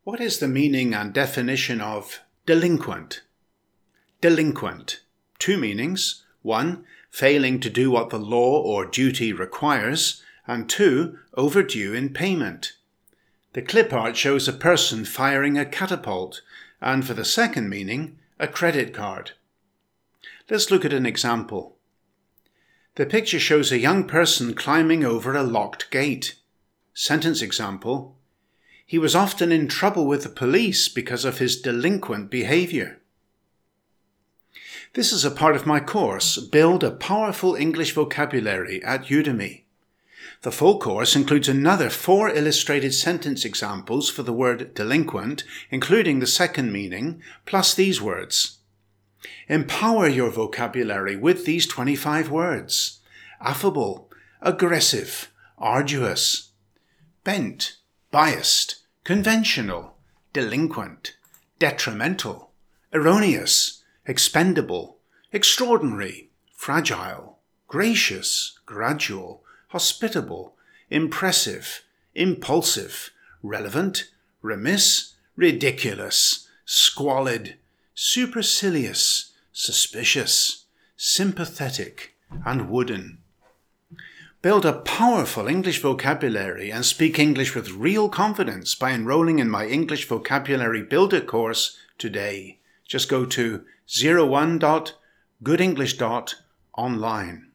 What is the meaning and definition of delinquent? Delinquent. Two meanings. One, failing to do what the law or duty requires, and two, overdue in payment. The clip art shows a person firing a catapult, and for the second meaning, a credit card. Let's look at an example. The picture shows a young person climbing over a locked gate. Sentence example: he was often in trouble with the police because of his delinquent behavior. This is a part of my course, Build a Powerful English Vocabulary at Udemy. The full course includes another 4 illustrated sentence examples for the word delinquent, including the second meaning, plus these words. Empower your vocabulary with these 25 words: affable, aggressive, arduous, bent, biased, conventional, delinquent, detrimental, erroneous, expendable, extraordinary, fragile, gracious, gradual, hospitable, impressive, impulsive, relevant, remiss, ridiculous, squalid, supercilious, suspicious, sympathetic, and wooden. Build a powerful English vocabulary and speak English with real confidence by enrolling in my English Vocabulary Builder course today. Just go to 01.goodenglish.online.